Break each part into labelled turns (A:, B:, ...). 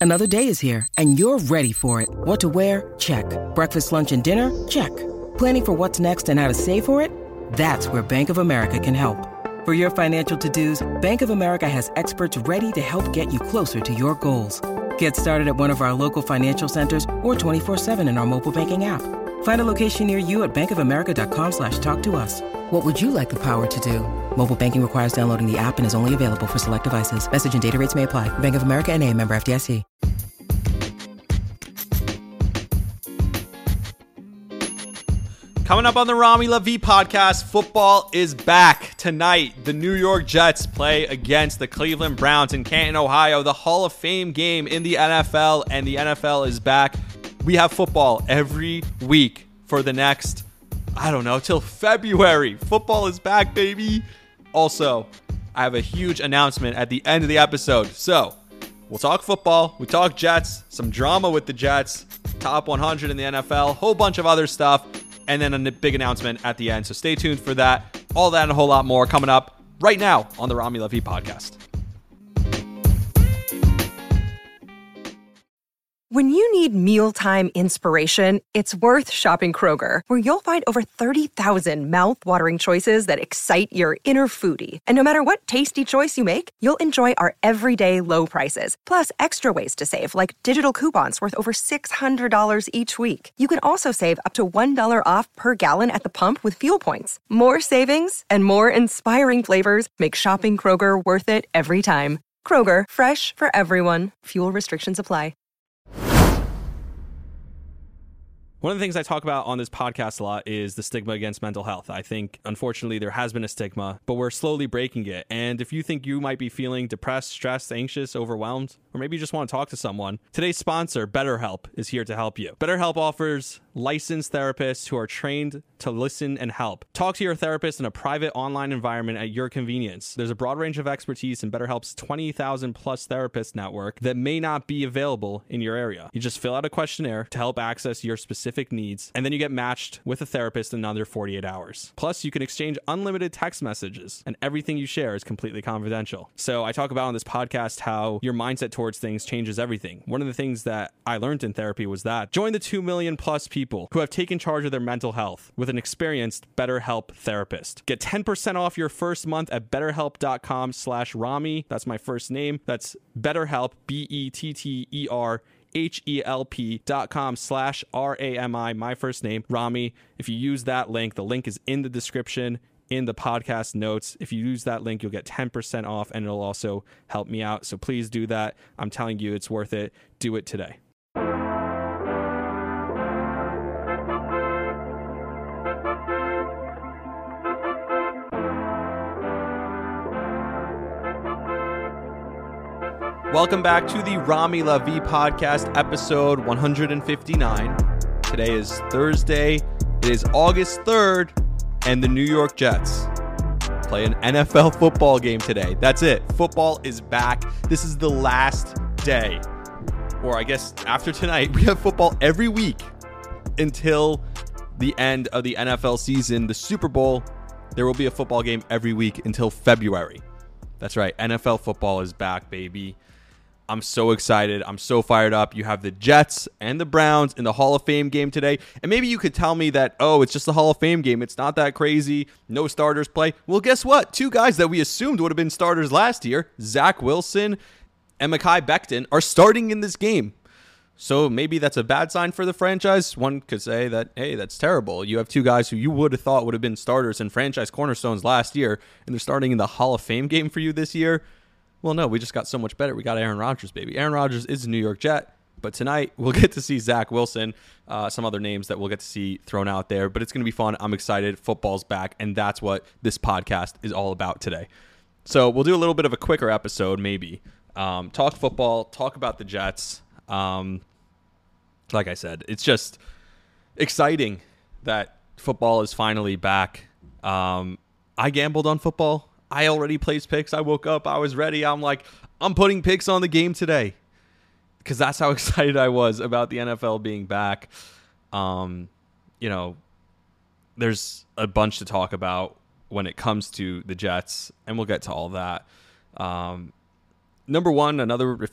A: Another day is here, and you're ready for it. What to wear? Check. Breakfast, lunch, and dinner? Check. Planning for what's next and how to save for it? That's where Bank of America can help. For your financial to-dos, Bank of America has experts ready to help get you closer to your goals. Get started at one of our local financial centers or 24/7 in our mobile banking app. Find a location near you at bankofamerica.com/talktous. What would you like the power to do? Mobile banking requires downloading the app and is only available for select devices. Message and data rates may apply. Bank of America N.A., member FDIC.
B: Coming up on the Rami Lavi podcast, football is back. Tonight, the New York Jets play against the Cleveland Browns in Canton, Ohio, the Hall of Fame game in the NFL, and the NFL is back. We have football every week for the next, till February. Football is back, baby. Also, I have a huge announcement at the end of the episode. So, we'll talk football, we talk Jets, some drama with the Jets, top 100 in the NFL, whole bunch of other stuff, and then a big announcement at the end. So stay tuned for that. All that and a whole lot more coming up right now on the Rami Lavi podcast.
C: When you need mealtime inspiration, it's worth shopping Kroger, where you'll find over 30,000 mouth-watering choices that excite your inner foodie. And no matter what tasty choice you make, you'll enjoy our everyday low prices, plus extra ways to save, like digital coupons worth over $600 each week. You can also save up to $1 off per gallon at the pump with fuel points. More savings and more inspiring flavors make shopping Kroger worth it every time. Kroger, fresh for everyone. Fuel restrictions apply.
B: One of the things I talk about on this podcast a lot is the stigma against mental health. I think, unfortunately, there has been a stigma, but we're slowly breaking it. And if you think you might be feeling depressed, stressed, anxious, overwhelmed, or maybe you just want to talk to someone, today's sponsor, BetterHelp, is here to help you. BetterHelp offers licensed therapists who are trained to listen and help. Talk to your therapist in a private online environment at your convenience. There's a broad range of expertise in BetterHelp's 20,000 plus therapist network that may not be available in your area. You just fill out a questionnaire to help access your specific needs, and then you get matched with a therapist in under 48 hours. Plus, you can exchange unlimited text messages, and everything you share is completely confidential. So I talk about on this podcast how your mindset towards things changes everything. One of the things that I learned in therapy was that join the 2 million plus people who have taken charge of their mental health with an experienced BetterHelp therapist. Get 10% off your first month at betterhelp.com/Rami. That's my first name. That's BetterHelp, BetterHelp.com/RAMI, my first name, Rami. If you use that link, the link is in the description in the podcast notes. If you use that link, you'll get 10% off, and it'll also help me out. So please do that. I'm telling you, it's worth it. Do it today. Welcome back to the Rami Lavi podcast, episode 159. Today is Thursday. It is August 3rd, and the New York Jets play an NFL football game today. That's it. Football is back. This is the last day, or I guess after tonight, we have football every week until the end of the NFL season, the Super Bowl. There will be a football game every week until February. That's right. NFL football is back, baby. I'm so excited. I'm so fired up. You have the Jets and the Browns in the Hall of Fame game today. And maybe you could tell me that, oh, it's just a Hall of Fame game. It's not that crazy. No starters play. Well, guess what? Two guys that we assumed would have been starters last year, Zach Wilson and Mekhi Becton, are starting in this game. So maybe that's a bad sign for the franchise. One could say that, hey, that's terrible. You have two guys who you would have thought would have been starters and franchise cornerstones last year, and they're starting in the Hall of Fame game for you this year. Well, no, we just got so much better. We got Aaron Rodgers, baby. Aaron Rodgers is a New York Jet, but tonight we'll get to see Zach Wilson, some other names that we'll get to see thrown out there, but it's going to be fun. I'm excited. Football's back, and that's what this podcast is all about today. So we'll do a little bit of a quicker episode, maybe. Talk football, talk about the Jets. Like I said, it's just exciting that football is finally back. I gambled on football. I already placed picks. I woke up. I was ready. I'm like, I'm putting picks on the game today because that's how excited I was about the NFL being back. You know, there's a bunch to talk about when it comes to the Jets, and we'll get to all that. Number one, if you're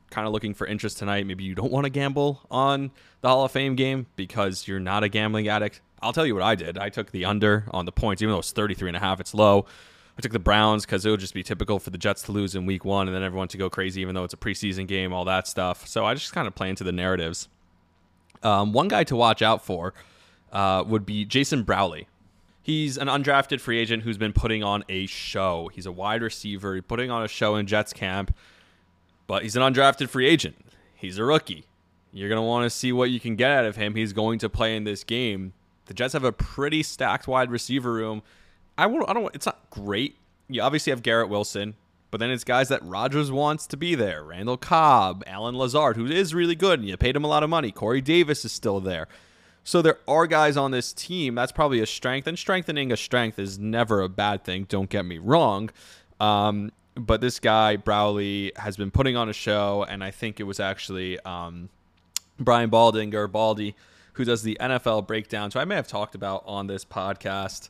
B: kind of looking for interest tonight, maybe you don't want to gamble on the Hall of Fame game because you're not a gambling addict, I'll tell you what I did. I took the under on the points, even though it's 33.5, it's low. I took the Browns because it would just be typical for the Jets to lose in week 1 and then everyone to go crazy, even though it's a preseason game, all that stuff. So I just kind of play into the narratives. One guy to watch out for would be Jason Browley. He's an undrafted free agent who's been putting on a show. He's a wide receiver, putting on a show in Jets camp, but he's an undrafted free agent. He's a rookie. You're going to want to see what you can get out of him. He's going to play in this game. The Jets have a pretty stacked wide receiver room. It's not great. You obviously have Garrett Wilson, but then it's guys that Rodgers wants to be there. Randall Cobb, Allen Lazard, who is really good, and you paid him a lot of money. Corey Davis is still there. So there are guys on this team. That's probably a strength, and strengthening a strength is never a bad thing. Don't get me wrong. But this guy, Browley, has been putting on a show, and I think it was actually Brian Baldy, who does the NFL breakdown. So I may have talked about on this podcast.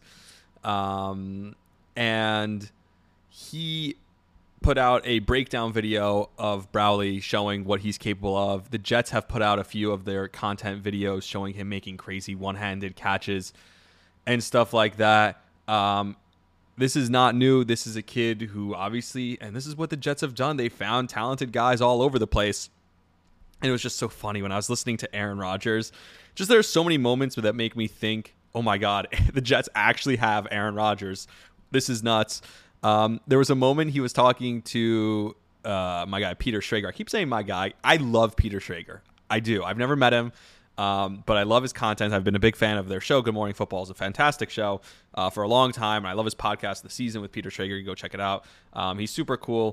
B: And he put out a breakdown video of Browley showing what he's capable of. The Jets have put out a few of their content videos showing him making crazy one-handed catches and stuff like that. This is not new. This is a kid who obviously, and this is what the Jets have done. They found talented guys all over the place. And it was just so funny when I was listening to Aaron Rodgers. Just there's so many moments that make me think, oh my God, the Jets actually have Aaron Rodgers. This is nuts. There was a moment he was talking to my guy, Peter Schrager. I keep saying my guy. I love Peter Schrager. I do. I've never met him, but I love his content. I've been a big fan of their show. Good Morning Football is a fantastic show for a long time. And I love his podcast, The Season with Peter Schrager. You go check it out. He's super cool.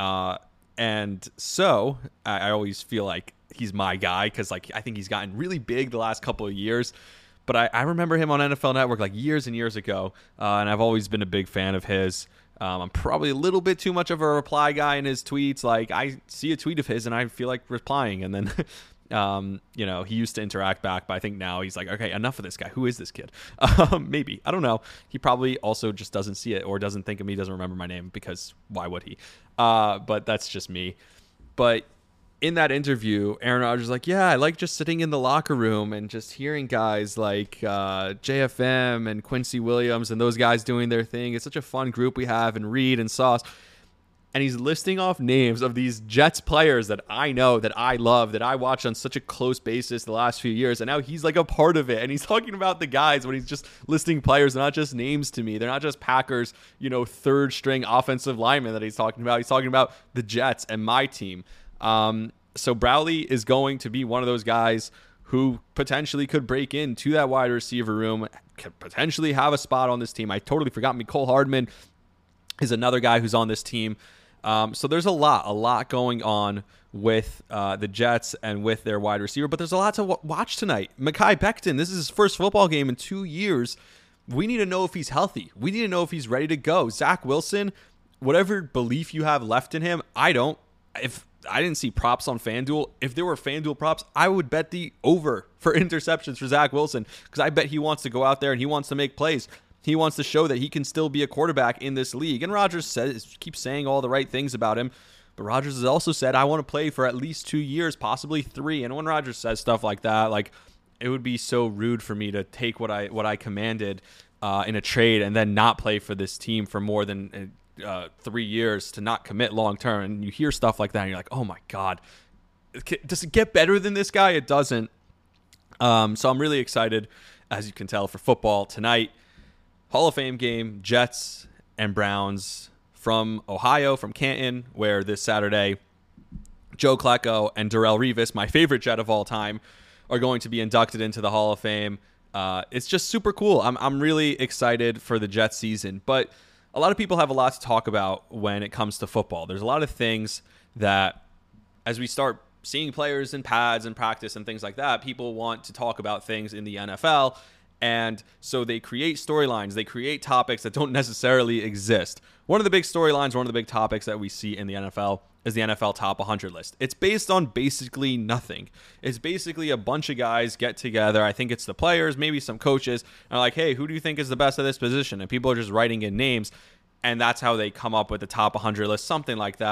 B: And so I always feel like he's my guy because I think he's gotten really big the last couple of years. But I remember him on NFL Network years and years ago, and I've always been a big fan of his. I'm probably a little bit too much of a reply guy in his tweets. I see a tweet of his and I feel like replying, and then he used to interact back, but I think now he's like, okay, enough of this guy. Who is this kid? Maybe. I don't know. He probably also just doesn't see it or doesn't think of me, doesn't remember my name, because why would he? But that's just me. But in that interview, Aaron Rodgers was like, yeah, I like just sitting in the locker room and just hearing guys like JFM and Quincy Williams and those guys doing their thing. It's such a fun group we have, and Reed and Sauce. And he's listing off names of these Jets players that I know, that I love, that I watched on such a close basis the last few years. And now he's like a part of it. And he's talking about the guys when he's just listing players. They're not just names to me. They're not just Packers, third string offensive linemen that he's talking about. He's talking about the Jets and my team. So Browley is going to be one of those guys who potentially could break into that wide receiver room, could potentially have a spot on this team. I totally forgot Mecole Hardman is another guy who's on this team. So there's a lot going on with the Jets and with their wide receiver, but there's a lot to watch tonight. Mekhi Becton, this is his first football game in 2 years. We need to know if he's healthy. We need to know if he's ready to go. Zach Wilson, whatever belief you have left in him, I don't. If I didn't see props on FanDuel, if there were FanDuel props, I would bet the over for interceptions for Zach Wilson, because I bet he wants to go out there and he wants to make plays. He wants to show that he can still be a quarterback in this league. And Rodgers keeps saying all the right things about him. But Rodgers has also said, I want to play for at least 2 years, possibly 3. And when Rodgers says stuff like that, it would be so rude for me to take what I commanded in a trade and then not play for this team for more than 3 years, to not commit long term. And you hear stuff like that and you're like, oh my God, does it get better than this guy? It doesn't. So I'm really excited, as you can tell, for football tonight. Hall of Fame game, Jets and Browns from Ohio, from Canton, where this Saturday, Joe Klecko and Darrelle Revis, my favorite Jet of all time, are going to be inducted into the Hall of Fame. It's just super cool. I'm really excited for the Jets season, but a lot of people have a lot to talk about when it comes to football. There's a lot of things that, as we start seeing players in pads and practice and things like that, people want to talk about things in the NFL. And so they create storylines, they create topics that don't necessarily exist. One of the big storylines, one of the big topics that we see in the NFL is the NFL Top 100 list. It's based on basically nothing. It's basically a bunch of guys get together. I think it's the players, maybe some coaches, and are like, hey, who do you think is the best at this position? And people are just writing in names, and that's how they come up with the Top 100 list, something like that.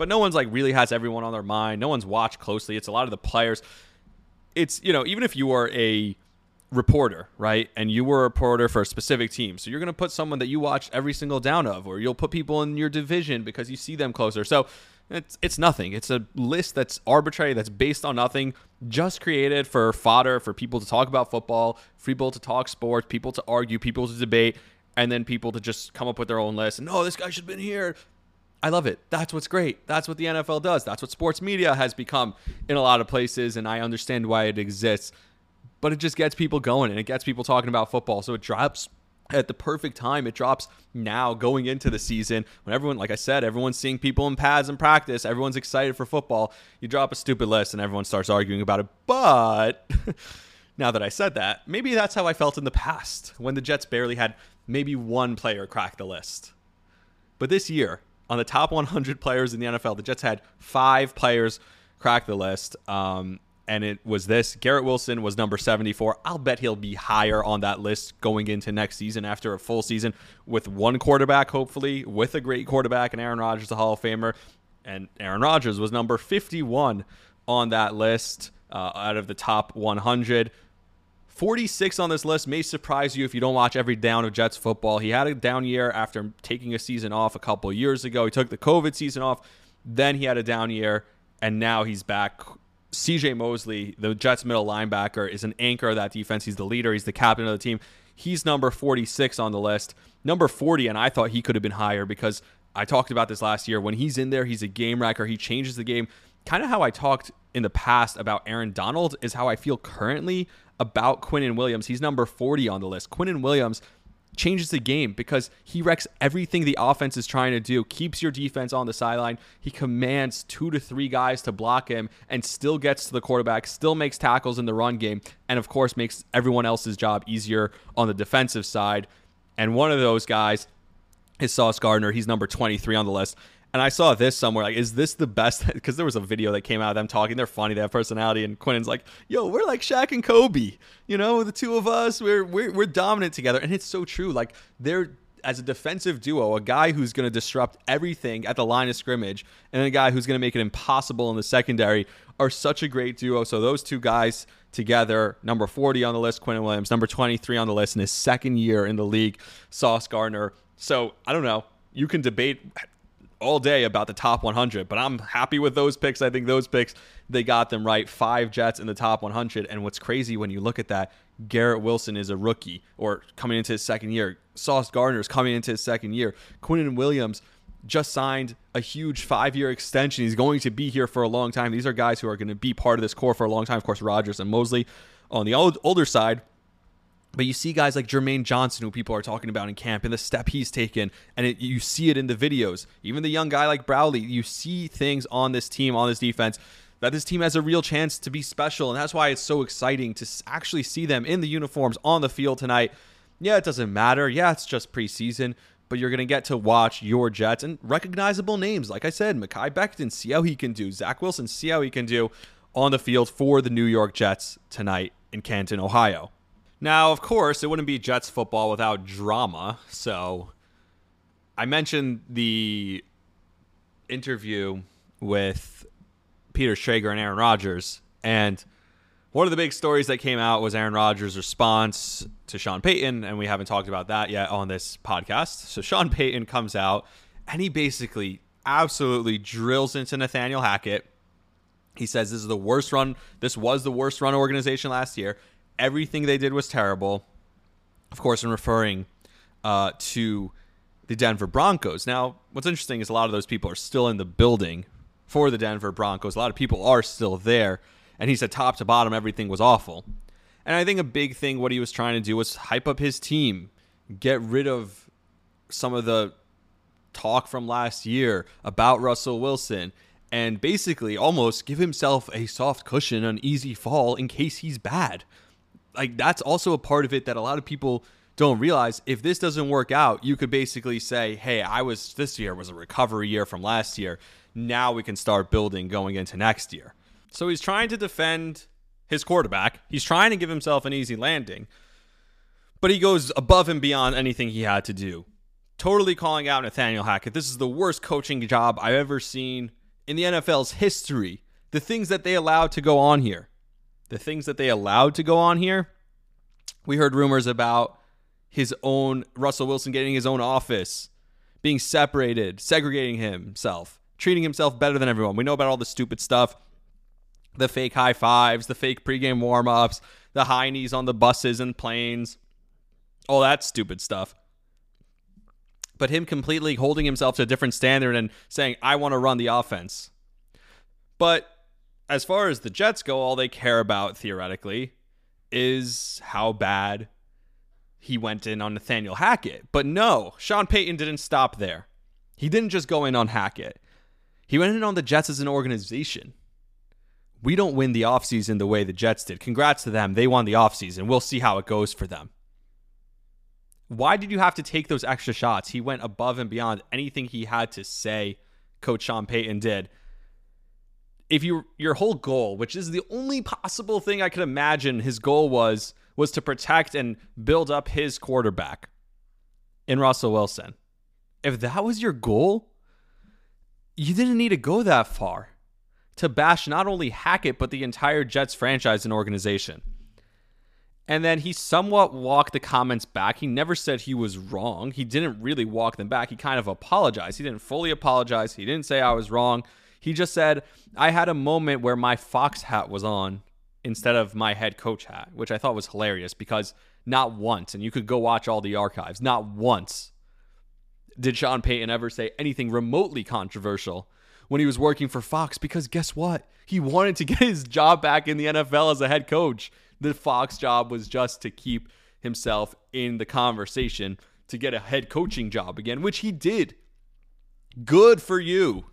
B: but no one's like really has everyone on their mind. No one's watched closely. It's a lot of the players. It's, even if you are a reporter, right? And you were a reporter for a specific team. So you're going to put someone that you watched every single down of, or you'll put people in your division because you see them closer. So it's nothing. It's a list that's arbitrary, that's based on nothing, just created for fodder, for people to talk about football, for people to talk sports, people to argue, people to debate, and then people to just come up with their own list. And, this guy should have been here. I love it. That's what's great. That's what the NFL does. That's what sports media has become in a lot of places, and I understand why it exists. But it just gets people going, and it gets people talking about football. So it drops at the perfect time. It drops now going into the season when everyone, like I said, everyone's seeing people in pads and practice. Everyone's excited for football. You drop a stupid list and everyone starts arguing about it. But now that I said that, maybe that's how I felt in the past when the Jets barely had maybe one player crack the list. But this year, on the top 100 players in the NFL, the Jets had 5 players crack the list. And it was this. Garrett Wilson was number 74. I'll bet he'll be higher on that list going into next season after a full season with one quarterback, hopefully, with a great quarterback, and Aaron Rodgers, the Hall of Famer. And Aaron Rodgers was number 51 on that list out of the top 100. 46 on this list may surprise you if you don't watch every down of Jets football. He had a down year after taking a season off a couple years ago. He took the COVID season off. Then he had a down year, and now he's back. CJ Mosley, the Jets middle linebacker, is an anchor of that defense. He's the leader. He's the captain of the team. He's number 46 on the list. Number 40, and I thought he could have been higher because I talked about this last year. When he's in there, he's a game wrecker. He changes the game. Kind of how I talked in the past about Aaron Donald is how I feel currently about Quinnen Williams. He's number 40 on the list. Quinnen Williams changes the game because he wrecks everything the offense is trying to do, keeps your defense on the sideline. He commands 2 to 3 guys to block him and still gets to the quarterback, still makes tackles in the run game, and of course makes everyone else's job easier on the defensive side. And one of those guys is Sauce Gardner. He's number 23 on the list. And I saw this somewhere, like, is this the best? Because there was a video that came out of them talking. They're funny. They have personality. And Quinnen's like, yo, we're like Shaq and Kobe. The two of us, we're dominant together. And it's so true. Like, they're, as a defensive duo, a guy who's going to disrupt everything at the line of scrimmage and a guy who's going to make it impossible in the secondary are such a great duo. So those two guys together, number 40 on the list, Quinnen Williams, number 23 on the list in his second year in the league, Sauce Gardner. So, I don't know. You can debate all day about the top 100, but I'm happy with those picks. I think those picks, they got them right. 5 Jets in the top 100. And what's crazy when you look at that, Garrett Wilson is a rookie or coming into his second year. Sauce Gardner is coming into his second year. Quinnen Williams just signed a huge 5-year extension. He's going to be here for a long time. These are guys who are going to be part of this core for a long time. Of course, Rodgers and Mosley on the older side. But you see guys like Jermaine Johnson, who people are talking about in camp, and the step he's taken, and you see it in the videos. Even the young guy like Browley, you see things on this team, on this defense, that this team has a real chance to be special, and that's why it's so exciting to actually see them in the uniforms on the field tonight. Yeah, it doesn't matter. Yeah, it's just preseason, but you're going to get to watch your Jets and recognizable names. Like I said, Mekhi Becton, see how he can do. Zach Wilson, see how he can do on the field for the New York Jets tonight in Canton, Ohio. Now, of course, it wouldn't be Jets football without drama. So I mentioned the interview with Peter Schrager and Aaron Rodgers. And one of the big stories that came out was Aaron Rodgers' response to Sean Payton. And we haven't talked about that yet on this podcast. So Sean Payton comes out and he basically absolutely drills into Nathaniel Hackett. He says this is the worst run. This was the worst run organization last year. Everything they did was terrible. Of course, in referring to the Denver Broncos. Now, what's interesting is a lot of those people are still in the building for the Denver Broncos. A lot of people are still there. And he said top to bottom, everything was awful. And I think a big thing what he was trying to do was hype up his team. Get rid of some of the talk from last year about Russell Wilson. And basically almost give himself a soft cushion, an easy fall in case he's bad. Like, that's also a part of it that a lot of people don't realize. If this doesn't work out, you could basically say, hey, this year was a recovery year from last year. Now we can start building going into next year. So he's trying to defend his quarterback. He's trying to give himself an easy landing. But he goes above and beyond anything he had to do. Totally calling out Nathaniel Hackett. This is the worst coaching job I've ever seen in the NFL's history, the things that they allowed to go on here. We heard rumors about his own Russell Wilson getting his own office, being separated, segregating himself, treating himself better than everyone. We know about all the stupid stuff, the fake high fives, the fake pregame warm-ups, the high knees on the buses and planes, all that stupid stuff. But him completely holding himself to a different standard and saying, I want to run the offense. But as far as the Jets go, all they care about, theoretically, is how bad he went in on Nathaniel Hackett. But no, Sean Payton didn't stop there. He didn't just go in on Hackett. He went in on the Jets as an organization. We don't win the offseason the way the Jets did. Congrats to them. They won the offseason. We'll see how it goes for them. Why did you have to take those extra shots? He went above and beyond anything he had to say, Coach Sean Payton did. If your whole goal, which is the only possible thing I could imagine his goal was to protect and build up his quarterback in Russell Wilson. If that was your goal, you didn't need to go that far to bash not only Hackett, but the entire Jets franchise and organization. And then he somewhat walked the comments back. He never said he was wrong. He didn't really walk them back. He kind of apologized. He didn't fully apologize. He didn't say I was wrong. He just said, I had a moment where my Fox hat was on instead of my head coach hat, which I thought was hilarious because not once, and you could go watch all the archives, not once did Sean Payton ever say anything remotely controversial when he was working for Fox, because guess what? He wanted to get his job back in the NFL as a head coach. The Fox job was just to keep himself in the conversation to get a head coaching job again, which he did. Good for you,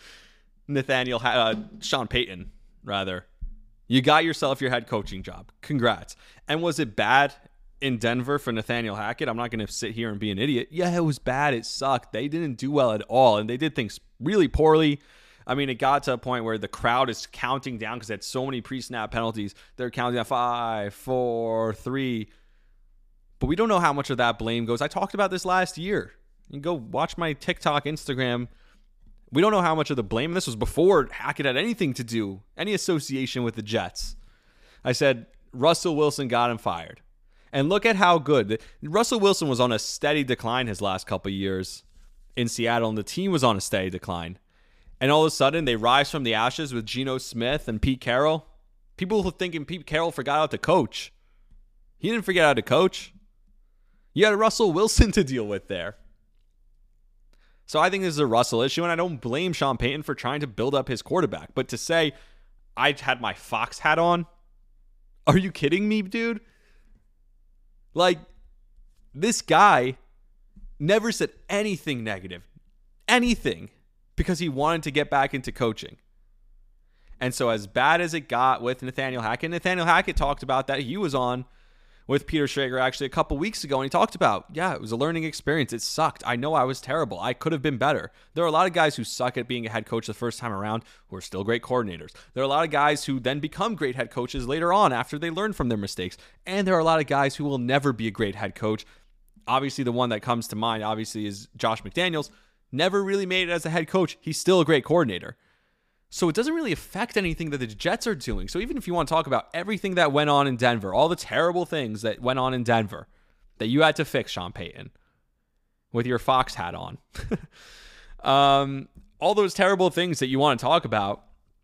B: Sean Payton, rather. You got yourself your head coaching job. Congrats. And was it bad in Denver for Nathaniel Hackett? I'm not going to sit here and be an idiot. Yeah, it was bad. It sucked. They didn't do well at all, and they did things really poorly. I mean, it got to a point where the crowd is counting down because they had so many pre-snap penalties. They're counting down 5, 4, 3. But we don't know how much of that blame goes. I talked about this last year. You can go watch my TikTok, Instagram. We don't know how much of the blame. This was before Hackett had anything to do, any association with the Jets. I said, Russell Wilson got him fired. And look at how good. Russell Wilson was on a steady decline his last couple of years in Seattle, and the team was on a steady decline. And all of a sudden, they rise from the ashes with Geno Smith and Pete Carroll. People were thinking Pete Carroll forgot how to coach. He didn't forget how to coach. You had Russell Wilson to deal with there. So I think this is a Russell issue, and I don't blame Sean Payton for trying to build up his quarterback. But to say, I had my Fox hat on? Are you kidding me, dude? Like, this guy never said anything negative. Anything. Because he wanted to get back into coaching. And so as bad as it got with Nathaniel Hackett talked about that. He was on with Peter Schrager actually a couple weeks ago, and he talked about, yeah, it was a learning experience. It sucked. I know I was terrible. I could have been better. There are a lot of guys who suck at being a head coach the first time around who are still great coordinators. There are a lot of guys who then become great head coaches later on after they learn from their mistakes. And there are a lot of guys who will never be a great head coach. Obviously, the one that comes to mind, obviously, is Josh McDaniels. Never really made it as a head coach. He's still a great coordinator. So it doesn't really affect anything that the Jets are doing. So even if you want to talk about everything that went on in Denver, all the terrible things that went on in Denver that you had to fix, Sean Payton, with your Fox hat on, all those terrible things that you want to talk about,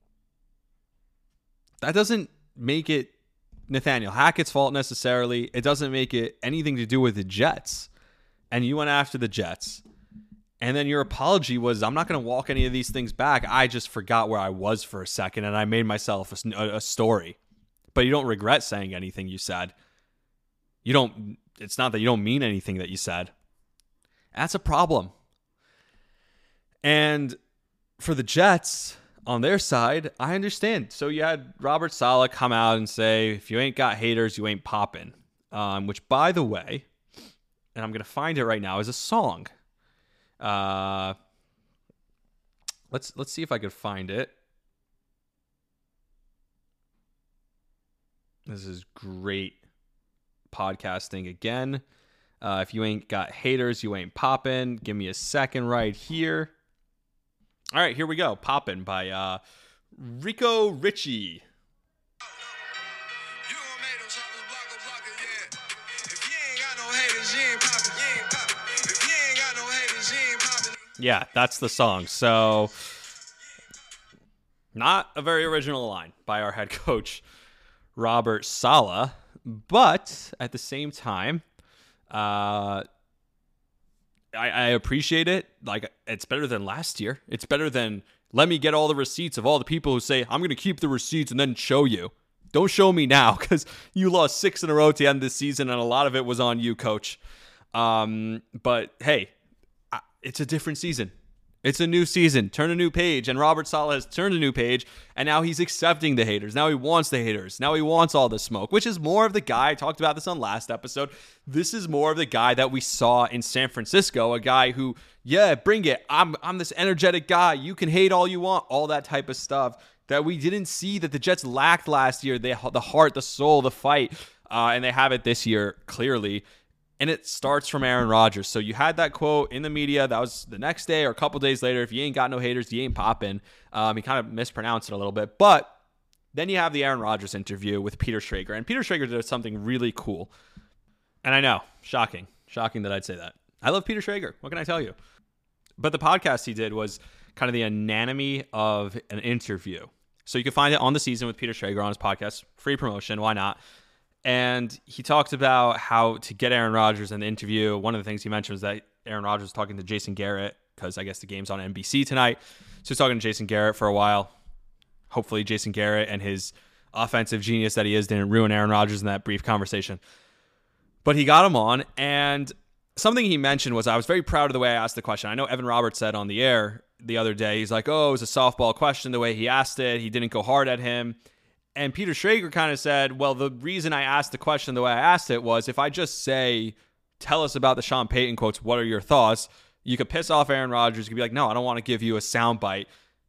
B: that doesn't make it Nathaniel Hackett's fault necessarily. It doesn't make it anything to do with the Jets. And you went after the Jets. And then your apology was, I'm not going to walk any of these things back. I just forgot where I was for a second, and I made myself a story. But you don't regret saying anything you said. It's not that you don't mean anything that you said. That's a problem. And for the Jets, on their side, I understand. So you had Robert Saleh come out and say, if you ain't got haters, you ain't popping. Which, by the way, and I'm going to find it right now, is a song. Let's see if I could find it. This is great podcasting again. If you ain't got haters, you ain't popping. Give me a second right here. All right, here we go. Poppin' by Rico Richie. Yeah, that's the song. So, not a very original line by our head coach, Robert Saleh. But at the same time, I appreciate it. Like, it's better than last year. It's better than, let me get all the receipts of all the people who say, I'm going to keep the receipts and then show you. Don't show me now, because you lost 6 in a row at the end of the season, and a lot of it was on you, coach. But hey, it's a different season. It's a new season. Turn a new page. And Robert Saleh has turned a new page, and now he's accepting the haters. Now he wants the haters. Now he wants all the smoke, which is more of the guy. I talked about this on last episode. This is more of the guy that we saw in San Francisco, a guy who, yeah, bring it. I'm this energetic guy. You can hate all you want, all that type of stuff that we didn't see that the Jets lacked last year. The heart, the soul, the fight, and they have it this year, clearly. And it starts from Aaron Rodgers. So you had that quote in the media. That was the next day or a couple days later. If you ain't got no haters, you ain't popping. He kind of mispronounced it a little bit. But then you have the Aaron Rodgers interview with Peter Schrager. And Peter Schrager did something really cool. And I know, shocking that I'd say that. I love Peter Schrager. What can I tell you? But the podcast he did was kind of the anatomy of an interview. So you can find it on The Season with Peter Schrager on his podcast. Free promotion. Why not? And he talked about how to get Aaron Rodgers in the interview. One of the things he mentioned was that Aaron Rodgers was talking to Jason Garrett, because I guess the game's on NBC tonight. So he's talking to Jason Garrett for a while. Hopefully Jason Garrett and his offensive genius that he is didn't ruin Aaron Rodgers in that brief conversation. But he got him on, and something he mentioned was, I was very proud of the way I asked the question. I know Evan Roberts said on the air the other day, he's like, oh, it was a softball question the way he asked it. He didn't go hard at him. And Peter Schrager kind of said, well, the reason I asked the question the way I asked it was, if I just say, tell us about the Sean Payton quotes, what are your thoughts? You could piss off Aaron Rodgers. You could be like, no, I don't want to give you a soundbite.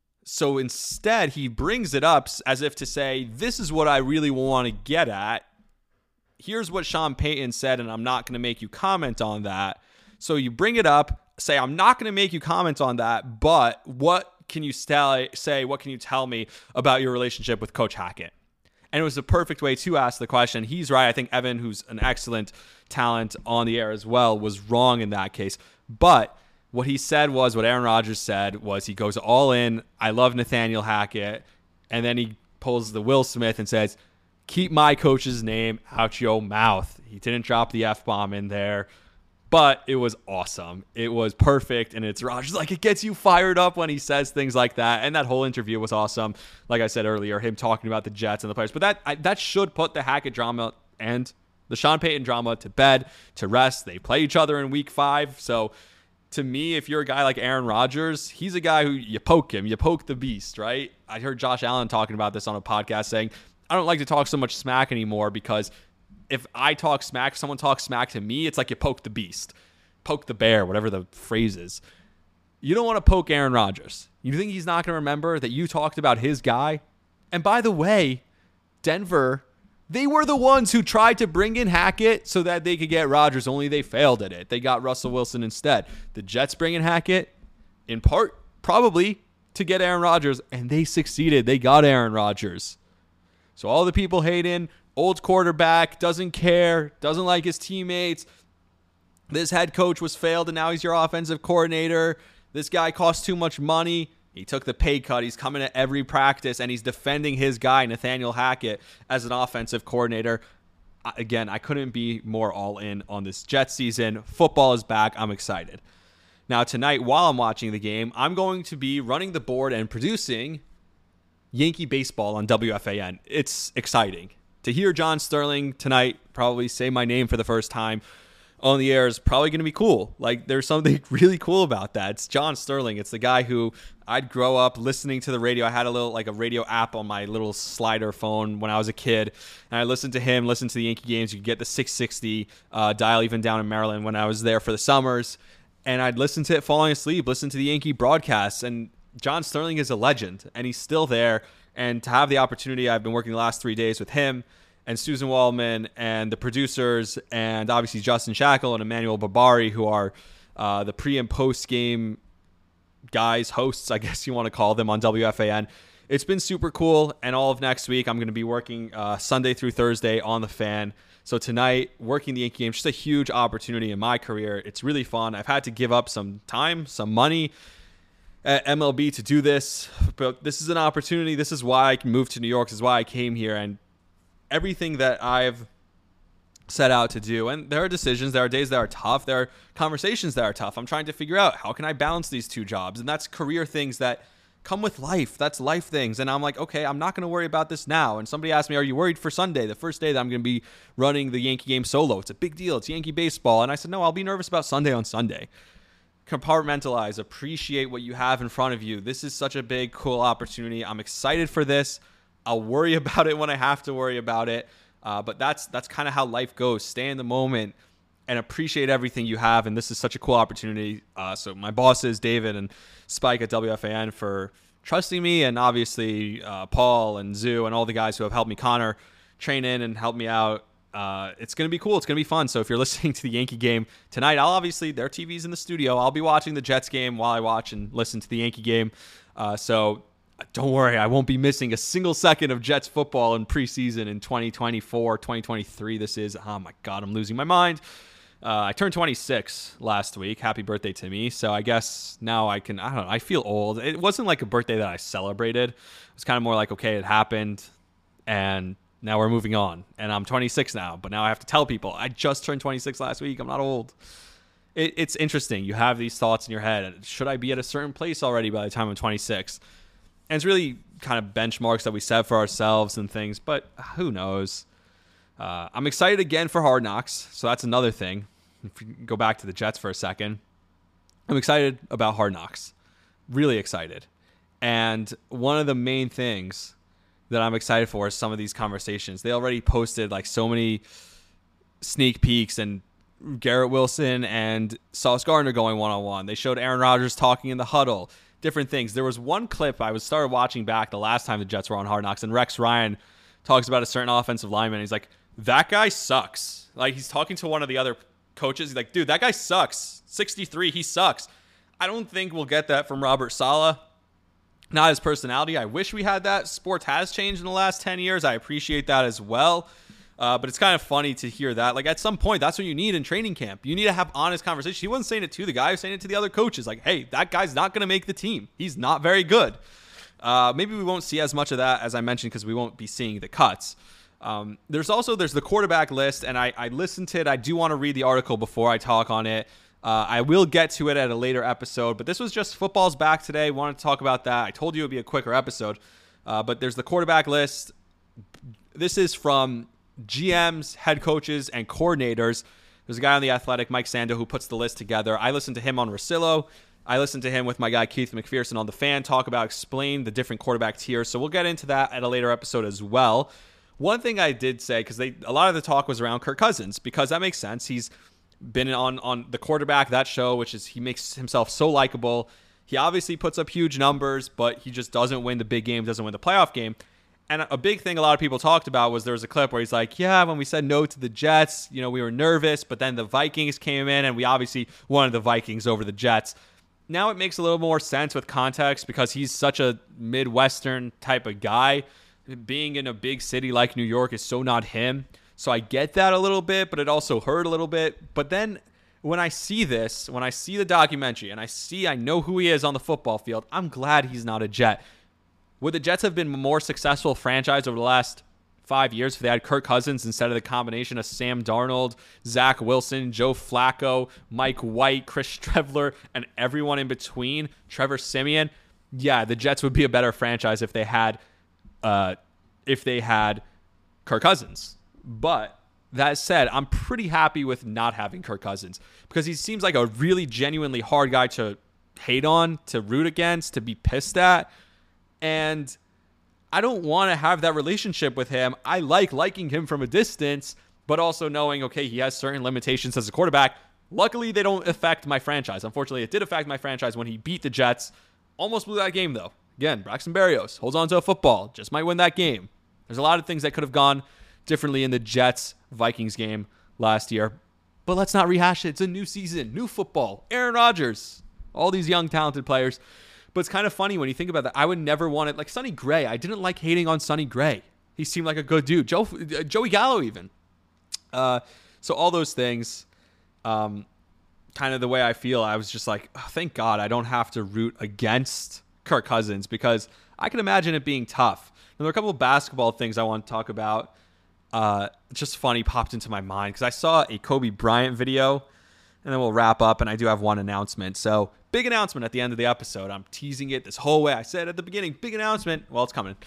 B: So instead, he brings it up as if to say, this is what I really want to get at. Here's what Sean Payton said, and I'm not going to make you comment on that. So you bring it up, say, I'm not going to make you comment on that, but what can you say? What can you tell me about your relationship with Coach Hackett? And it was the perfect way to ask the question. He's right. I think Evan, who's an excellent talent on the air as well, was wrong in that case. But what he said was, what Aaron Rodgers said was, he goes all in. I love Nathaniel Hackett. And then he pulls the Will Smith and says, keep my coach's name out your mouth. He didn't drop the F-bomb in there. But it was awesome. It was perfect. And it's Rodgers. Like, it gets you fired up when he says things like that. And that whole interview was awesome. Like I said earlier, him talking about the Jets and the players. But that should put the Hackett drama and the Sean Payton drama to bed, to rest. They play each other in week 5. So to me, if you're a guy like Aaron Rodgers, he's a guy who you poke him. You poke the beast, right? I heard Josh Allen talking about this on a podcast saying, I don't like to talk so much smack anymore, because if I talk smack, if someone talks smack to me, it's like you poke the beast, poke the bear, whatever the phrase is. You don't want to poke Aaron Rodgers. You think he's not going to remember that you talked about his guy? And by the way, Denver, they were the ones who tried to bring in Hackett so that they could get Rodgers, only they failed at it. They got Russell Wilson instead. The Jets bring in Hackett, in part, probably, to get Aaron Rodgers, and they succeeded. They got Aaron Rodgers. So all the people hating, old quarterback, doesn't care, doesn't like his teammates. This head coach was failed, and now he's your offensive coordinator. This guy costs too much money. He took the pay cut. He's coming to every practice, and he's defending his guy, Nathaniel Hackett, as an offensive coordinator. Again, I couldn't be more all in on this Jets season. Football is back. I'm excited. Now, tonight, while I'm watching the game, I'm going to be running the board and producing Yankee baseball on WFAN. It's exciting. To hear John Sterling tonight probably say my name for the first time on the air is probably going to be cool. Like, there's something really cool about that. It's John Sterling. It's the guy who I'd grow up listening to the radio. I had a radio app on my little slider phone when I was a kid, and I listened to him, listened to the Yankee games. You could get the 660 dial even down in Maryland when I was there for the summers, and I'd listen to it falling asleep, listen to the Yankee broadcasts, and John Sterling is a legend, and he's still there. And to have the opportunity, I've been working the last 3 days with him and Susan Waldman and the producers, and obviously Justin Shackle and Emmanuel Barbari, who are the pre- and post-game guys, hosts, I guess you want to call them, on WFAN. It's been super cool, and all of next week I'm going to be working Sunday through Thursday on the Fan. So tonight, working the Yankee game, just a huge opportunity in my career. It's really fun. I've had to give up some time, some money at MLB to do this, but this is an opportunity. This is why I moved to New York. This is why I came here, and everything that I've set out to do. And there are decisions, there are days that are tough, there are conversations that are tough. I'm trying to figure out, how can I balance these two jobs? And that's career things that come with life. That's life things. And I'm like, okay, I'm not going to worry about this now. And somebody asked me, are you worried for Sunday, the first day that I'm going to be running the Yankee game solo? It's a big deal. It's Yankee baseball. And I said, no, I'll be nervous about Sunday on Sunday. Compartmentalize, appreciate what you have in front of you. This is such a big, cool opportunity. I'm excited for this. I'll worry about it when I have to worry about it. But that's kind of how life goes. Stay in the moment and appreciate everything you have. And this is such a cool opportunity. So my bosses, David and Spike at WFAN, for trusting me, and obviously Paul and Zoo and all the guys who have helped me, Connor, train in and help me out. It's going to be cool. It's going to be fun. So if you're listening to the Yankee game tonight, their TV's in the studio. I'll be watching the Jets game while I watch and listen to the Yankee game. So don't worry, I won't be missing a single second of Jets football in preseason in 2024, 2023. This is, oh my God, I'm losing my mind. I turned 26 last week. Happy birthday to me. So I guess now I don't know, I feel old. It wasn't like a birthday that I celebrated. It was kind of more like, okay, it happened, and now we're moving on. And I'm 26 now, but now I have to tell people, I just turned 26 last week. I'm not old. It's interesting. You have these thoughts in your head. Should I be at a certain place already by the time I'm 26? And it's really kind of benchmarks that we set for ourselves and things, but who knows? I'm excited again for Hard Knocks, so that's another thing. If we go back to the Jets for a second, I'm excited about Hard Knocks. Really excited. And one of the main things that I'm excited for is some of these conversations. They already posted like so many sneak peeks, and Garrett Wilson and Sauce Gardner going one-on-one. They showed Aaron Rodgers talking in the huddle. Different things. There was one clip I started watching back the last time the Jets were on Hard Knocks, and Rex Ryan talks about a certain offensive lineman. He's like, that guy sucks. Like, he's talking to one of the other coaches. He's like, dude, that guy sucks. 63, he sucks. I don't think we'll get that from Robert Saleh. Not his personality. I wish we had that. Sports has changed in the last 10 years. I appreciate that as well. But it's kind of funny to hear that. Like, at some point, that's what you need in training camp. You need to have honest conversations. He wasn't saying it to the guy. He was saying it to the other coaches. Like, hey, that guy's not going to make the team. He's not very good. Maybe we won't see as much of that as I mentioned, because we won't be seeing the cuts. There's the quarterback list, and I listened to it. I do want to read the article before I talk on it. I will get to it at a later episode, but this was just football's back today. Wanted to talk about that. I told you it would be a quicker episode, but there's the quarterback list. This is from GMs, head coaches, and coordinators. There's a guy on The Athletic, Mike Sando, who puts the list together. I listened to him on Rosillo. I listened to him with my guy Keith McPherson on The Fan, explain the different quarterback tiers. So we'll get into that at a later episode as well. One thing I did say, because a lot of the talk was around Kirk Cousins, because that makes sense. He's been on the quarterback, that show, which is he makes himself so likable. He obviously puts up huge numbers, but he just doesn't win the big game, doesn't win the playoff game. And a big thing a lot of people talked about was there was a clip where he's like, yeah, when we said no to the Jets, we were nervous, but then the Vikings came in and we obviously wanted the Vikings over the Jets. Now it makes a little more sense with context, because he's such a Midwestern type of guy. Being in a big city like New York is so not him. So I get that a little bit, but it also hurt a little bit. But then when I see this, when I see the documentary and I know who he is on the football field, I'm glad he's not a Jet. Would the Jets have been a more successful franchise over the last 5 years if they had Kirk Cousins instead of the combination of Sam Darnold, Zach Wilson, Joe Flacco, Mike White, Chris Streveler, and everyone in between, Trevor Siemian? Yeah, the Jets would be a better franchise if they had Kirk Cousins. But that said, I'm pretty happy with not having Kirk Cousins, because he seems like a really genuinely hard guy to hate on, to root against, to be pissed at. And I don't want to have that relationship with him. I liking him from a distance, but also knowing, okay, he has certain limitations as a quarterback. Luckily, they don't affect my franchise. Unfortunately, it did affect my franchise when he beat the Jets. Almost blew that game, though. Again, Braxton Berrios holds on to a football. Just might win that game. There's a lot of things that could have gone differently in the Jets-Vikings game last year. But let's not rehash it. It's a new season, new football. Aaron Rodgers. all these young, talented players. But it's kind of funny when you think about that. I would never want it. Like Sonny Gray, I didn't like hating on Sonny Gray. He seemed like a good dude. Joey Gallo even. So all those things, kind of the way I feel, I was just like, oh, thank God I don't have to root against Kirk Cousins, because I can imagine it being tough. And there are a couple of basketball things I want to talk about. Just funny popped into my mind because I saw a Kobe Bryant video, and then we'll wrap up, and I do have one announcement. So big announcement at the end of the episode. I'm teasing it this whole way. I said at the beginning, big announcement. Well, it's coming.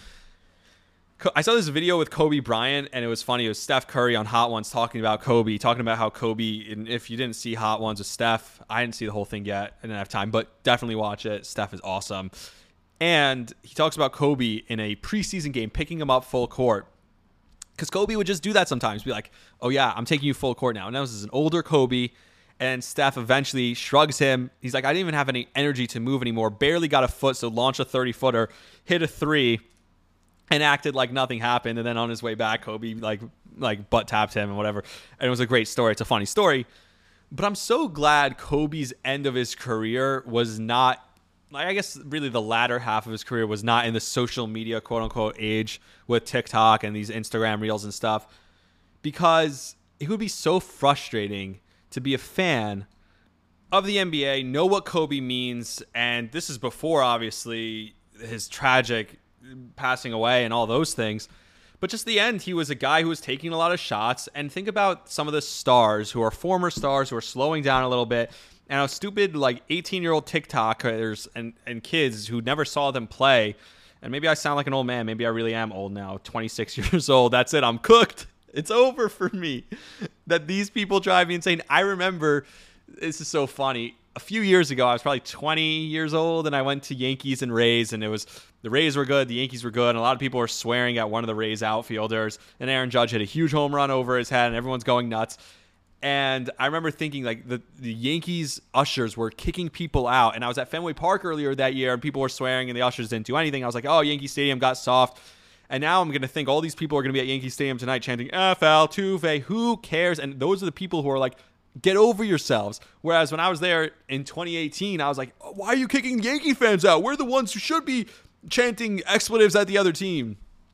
B: I saw this video with Kobe Bryant, and it was funny. It was Steph Curry on Hot Ones talking about Kobe, talking about how Kobe, and if you didn't see Hot Ones with Steph, I didn't see the whole thing yet. I didn't have time, but definitely watch it. Steph is awesome. And he talks about Kobe in a preseason game, picking him up full court. Because Kobe would just do that sometimes, be like, oh yeah, I'm taking you full court now. And that was an older Kobe. And Steph eventually shrugs him. He's like, I didn't even have any energy to move anymore. Barely got a foot, so launched a 30-footer, hit a three, and acted like nothing happened. And then on his way back, Kobe like butt tapped him and whatever. And it was a great story. It's a funny story. But I'm so glad Kobe's end of his career was not, like, I guess really the latter half of his career was not in the social media quote unquote age with TikTok and these Instagram reels and stuff, because it would be so frustrating to be a fan of the NBA, know what Kobe means. And this is before obviously his tragic passing away and all those things. But just the end, he was a guy who was taking a lot of shots. And think about some of the stars who are former stars who are slowing down a little bit, and how stupid like 18-year-old TikTokers and kids who never saw them play. And maybe I sound like an old man. Maybe I really am old now, 26 years old. That's it. I'm cooked. It's over for me. That these people drive me insane. I remember, this is so funny. A few years ago, I was probably 20 years old, and I went to Yankees and Rays, and it was the Rays were good, the Yankees were good, and a lot of people were swearing at one of the Rays outfielders, and Aaron Judge hit a huge home run over his head, and everyone's going nuts. And I remember thinking, like, the Yankees ushers were kicking people out, and I was at Fenway Park earlier that year, and people were swearing, and the ushers didn't do anything. I was like, oh, Yankee Stadium got soft. And now I'm going to think all these people are going to be at Yankee Stadium tonight chanting, FL, Tuve, who cares? And those are the people who are like, get over yourselves. Whereas when I was there in 2018, I was like, why are you kicking Yankee fans out? We're the ones who should be chanting expletives at the other team.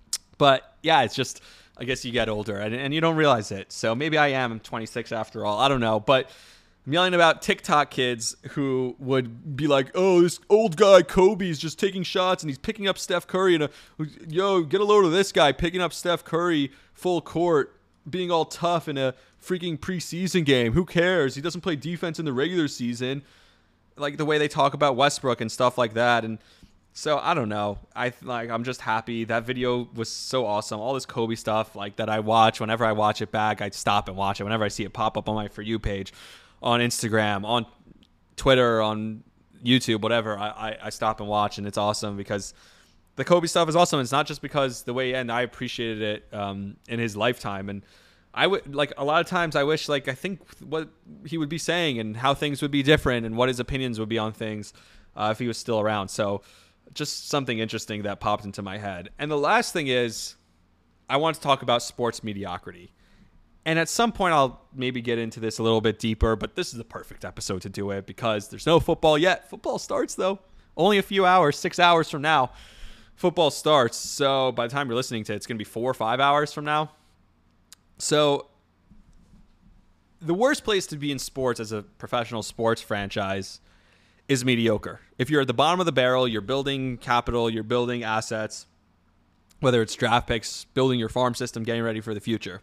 B: But yeah, it's just, I guess you get older and you don't realize it. So maybe I am 26 after all. I don't know. But I'm yelling about TikTok kids who would be like, oh, this old guy Kobe is just taking shots and he's picking up Steph Curry. And yo, get a load of this guy picking up Steph Curry full court, being all tough in a freaking preseason game. Who cares? He doesn't play defense in the regular season. Like the way they talk about Westbrook and stuff like that. And so I don't know. I'm just happy. That video was so awesome. All this Kobe stuff like that I watch. Whenever I watch it back, I stop and watch it. Whenever I see it pop up on my For You page, on Instagram, on Twitter, on YouTube, whatever, I stop and watch, and it's awesome because the Kobe stuff is awesome. It's not just because the way he ended. I appreciated it in his lifetime, and I would like a lot of times I wish I think what he would be saying and how things would be different and what his opinions would be on things if he was still around. So just something interesting that popped into my head. And the last thing is I want to talk about sports mediocrity. And at some point, I'll maybe get into this a little bit deeper, but this is the perfect episode to do it because there's no football yet. Football starts, though. Only a few hours, 6 hours from now, football starts. So by the time you're listening to it, it's going to be 4 or 5 hours from now. So the worst place to be in sports as a professional sports franchise is mediocre. If you're at the bottom of the barrel, you're building capital, you're building assets, whether it's draft picks, building your farm system, getting ready for the future.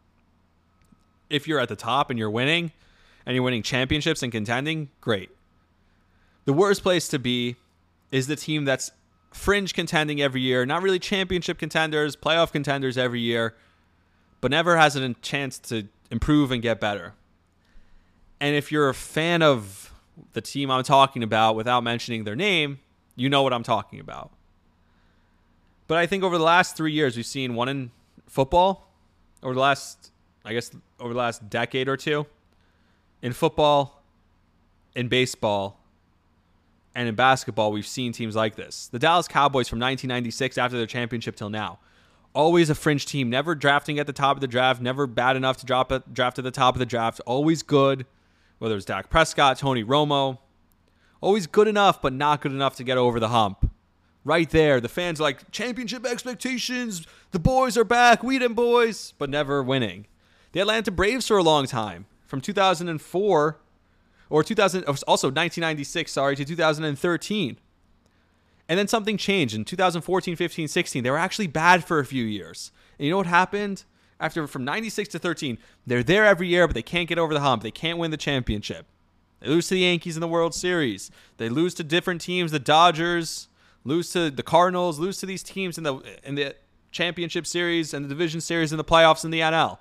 B: If you're at the top and you're winning championships and contending, great. The worst place to be is the team that's fringe contending every year, not really championship contenders, playoff contenders every year, but never has a chance to improve and get better. And if you're a fan of the team I'm talking about without mentioning their name, you know what I'm talking about. But I think over the last 3 years, we've seen one in football, over the last decade or two, in football, in baseball, and in basketball, we've seen teams like this. The Dallas Cowboys from 1996 after their championship till now. Always a fringe team, never drafting at the top of the draft, never bad enough to draft at the top of the draft, always good, whether it's Dak Prescott, Tony Romo, Always good enough, but not good enough to get over the hump. Right there, the fans are like, championship expectations, the boys are back, we them boys, but never winning. The Atlanta Braves for a long time, from 2004, or 1996, to 2013. And then something changed. In 2014, 15, 16, they were actually bad for a few years. And you know what happened? From 96 to 13, they're there every year, but they can't get over the hump. They can't win the championship. They lose to the Yankees in the World Series. They lose to different teams, the Dodgers, lose to the Cardinals, lose to these teams in the championship series and the division series and the playoffs in the NL.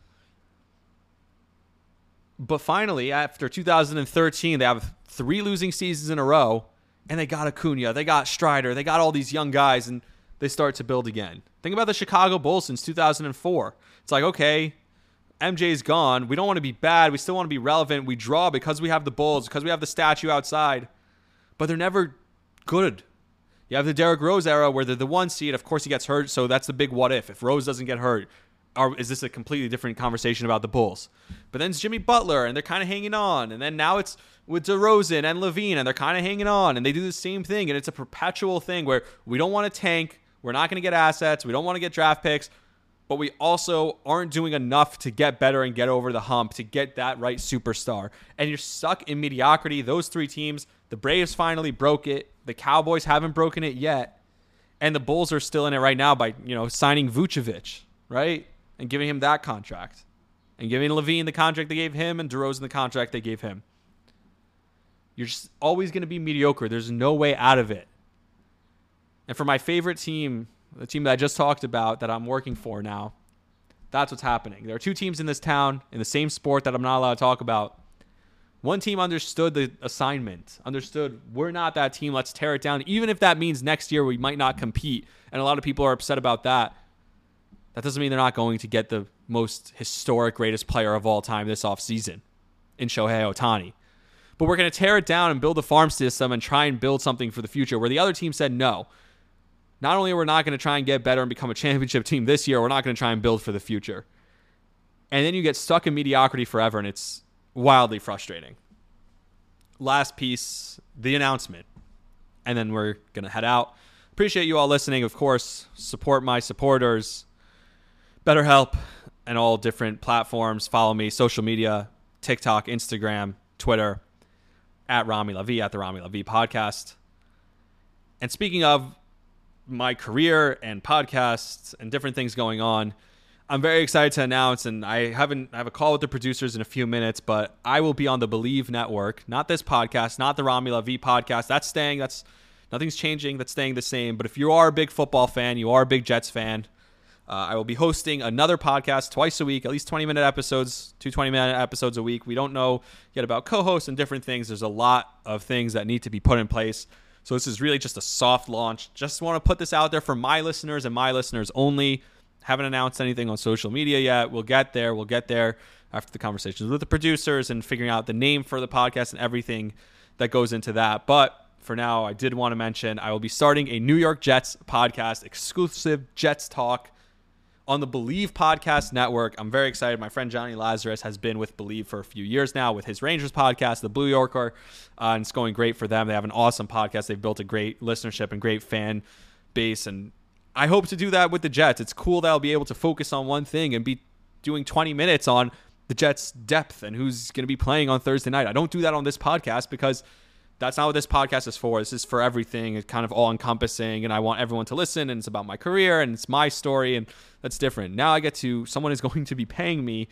B: But finally, after 2013, they have 3 losing seasons in a row, and they got Acuna, they got Strider, they got all these young guys, and they start to build again. Think about the Chicago Bulls since 2004. It's like, okay, MJ's gone. We don't want to be bad. We still want to be relevant. We draw because we have the Bulls, because we have the statue outside. But they're never good. You have the Derrick Rose era where they're the 1 seed. Of course, he gets hurt, so that's the big what if. If Rose doesn't get hurt, is this a completely different conversation about the Bulls? But then it's Jimmy Butler, and they're kind of hanging on. And then now it's with DeRozan and LaVine, and they're kind of hanging on. And they do the same thing, and it's a perpetual thing where we don't want to tank. We're not going to get assets. We don't want to get draft picks. But we also aren't doing enough to get better and get over the hump, to get that right superstar. And you're stuck in mediocrity. Those 3 teams, the Braves finally broke it. The Cowboys haven't broken it yet. And the Bulls are still in it right now by, signing Vucevic, right? And giving him that contract. And giving LaVine the contract they gave him and DeRozan the contract they gave him. You're just always going to be mediocre. There's no way out of it. And for my favorite team, the team that I just talked about that I'm working for now, that's what's happening. There are 2 teams in this town in the same sport that I'm not allowed to talk about. One team understood the assignment, understood we're not that team, let's tear it down. Even if that means next year we might not compete, and a lot of people are upset about that, that doesn't mean they're not going to get the most historic, greatest player of all time this offseason in Shohei Ohtani. But we're going to tear it down and build a farm system and try and build something for the future, where the other team said no. Not only are we not going to try and get better and become a championship team this year, we're not going to try and build for the future. And then you get stuck in mediocrity forever, and it's wildly frustrating. Last piece, the announcement. And then we're going to head out. Appreciate you all listening. Of course, support my supporters. BetterHelp and all different platforms. Follow me, social media, TikTok, Instagram, Twitter, at Rami Lavi, at the Rami Lavi podcast. And speaking of my career and podcasts and different things going on, I'm very excited to announce, and I have a call with the producers in a few minutes, but I will be on the Believe Network. Not this podcast, not the Rami Lavi podcast. That's staying. Nothing's changing. That's staying the same. But if you are a big football fan, you are a big Jets fan, I will be hosting another podcast twice a week, at least 20-minute episodes, 2 20-minute episodes a week. We don't know yet about co-hosts and different things. There's a lot of things that need to be put in place. So this is really just a soft launch. Just want to put this out there for my listeners and my listeners only. Haven't announced anything on social media yet. We'll get there. We'll get there after the conversations with the producers and figuring out the name for the podcast and everything that goes into that. But for now, I did want to mention I will be starting a New York Jets podcast, exclusive Jets talk on the Believe Podcast Network. I'm very excited. My friend Johnny Lazarus has been with Believe for a few years now with his Rangers podcast, The Blue Yorker, and it's going great for them. They have an awesome podcast. They've built a great listenership and great fan base, and I hope to do that with the Jets. It's cool that I'll be able to focus on one thing and be doing 20 minutes on the Jets' depth and who's going to be playing on Thursday night. I don't do that on this podcast because that's not what this podcast is for. This is for everything. It's kind of all-encompassing, and I want everyone to listen, and it's about my career, and it's my story, and that's different. Now I get to, someone is going to be paying me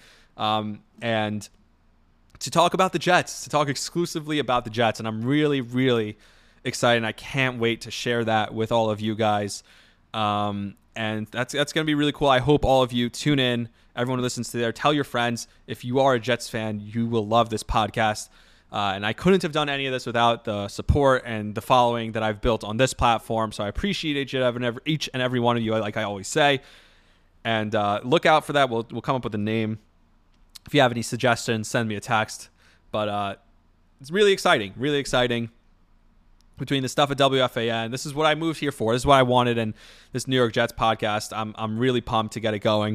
B: and to talk about the Jets, to talk exclusively about the Jets, and I'm really, really excited, and I can't wait to share that with all of you guys. And that's going to be really cool. I hope all of you tune in. Everyone who listens to there, tell your friends. If you are a Jets fan, you will love this podcast. And I couldn't have done any of this without the support and the following that I've built on this platform. So I appreciate each and every one of you, like I always say. And look out for that. We'll come up with a name. If you have any suggestions, send me a text. But it's really exciting, really exciting. Between the stuff at WFAN, this is what I moved here for. This is what I wanted, and this New York Jets podcast, I'm really pumped to get it going.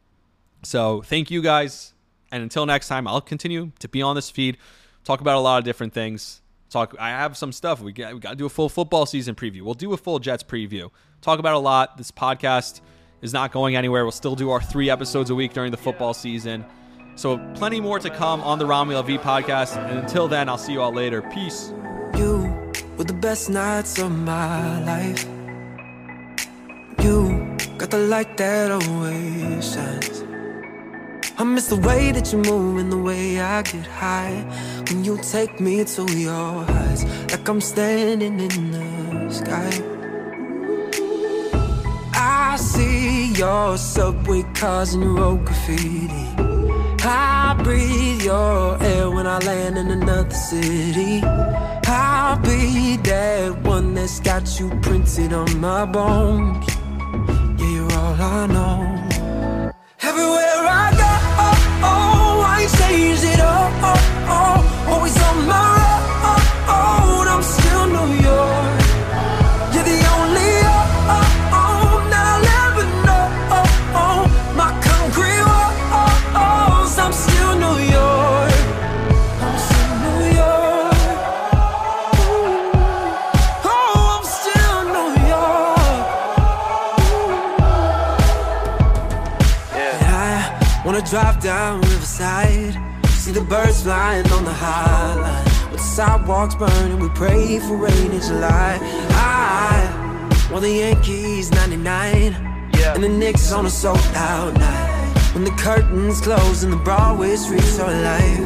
B: So thank you guys, and until next time, I'll continue to be on this feed, talk about a lot of different things. I have some stuff. We got to do a full football season preview. We'll do a full Jets preview. Talk about a lot. This podcast is not going anywhere. We'll still do our 3 episodes a week during the football season. So plenty more to come on the Rami LV podcast. And until then, I'll see you all later. Peace.
D: You were the best nights of my life. You got the light that always shines. I miss the way that you move and the way I get high when you take me to your heights, like I'm standing in the sky. I see your subway cars and your road graffiti. I breathe your air when I land in another city. I'll be that one that's got you printed on my bones. Yeah, you're all I know. Everywhere I go, I changed it all. Always on my road, I'm still New York. You're the only that I'll ever know. My concrete walls, I'm still New York. I'm still New York. Oh, I'm still New York. Yeah. And I wanna drive down Riverside, see the birds flying on the High Line. With the sidewalks burning, we pray for rain in July. I want the Yankees 99, and the Knicks on a sold-out night. When the curtains close and the Broadway streets are alive.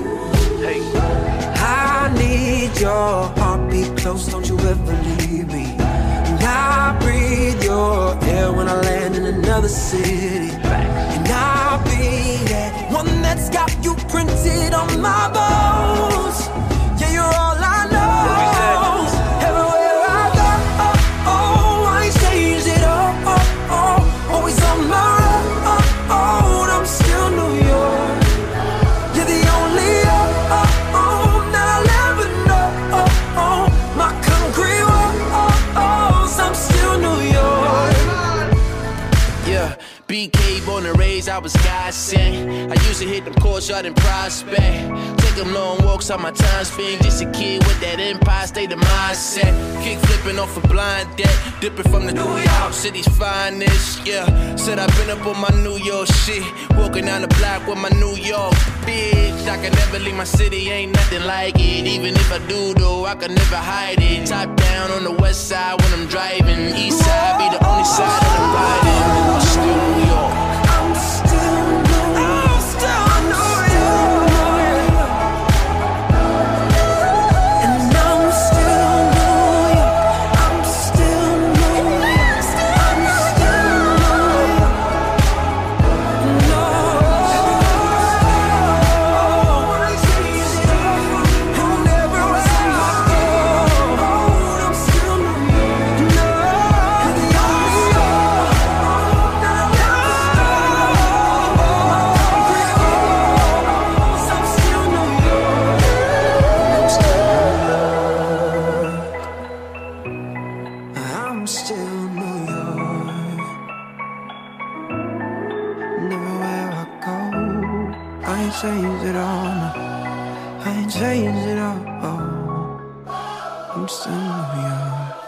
D: I need your heartbeat close, don't you ever leave me. And I breathe your air when I land in another city. And I'll be that one that's got you printed on my bones. Yeah, you're all I know. Everywhere I go, I changed it all. Always on my road, I'm still New York. You're the only that I'll ever know. My concrete walls, I'm still New York. Yeah, BK born and raised, I was God sent. I used to hit them courts out in Prospect. Take them long walks on my time spent. Just a kid with that Empire State of mindset. Kick flipping off a blind deck. Dipping from the New York City's finest. Yeah, said I've been up on my New York shit. Walking down the block with my New York bitch. I can never leave my city, ain't nothing like it. Even if I do though, I can never hide it. Top down on the west side when I'm driving. East side be the only side that I'm riding. I'm still New York. I'm still New York. I'm still New York. And I'm still New York. I'm still New York. I'm still New York. No. I'll never let my go. I'm still New York. No. The only I'm still New York. I'm still New York. And everywhere I go, I ain't changed it all. No. I ain't changed it all. I'm still New York.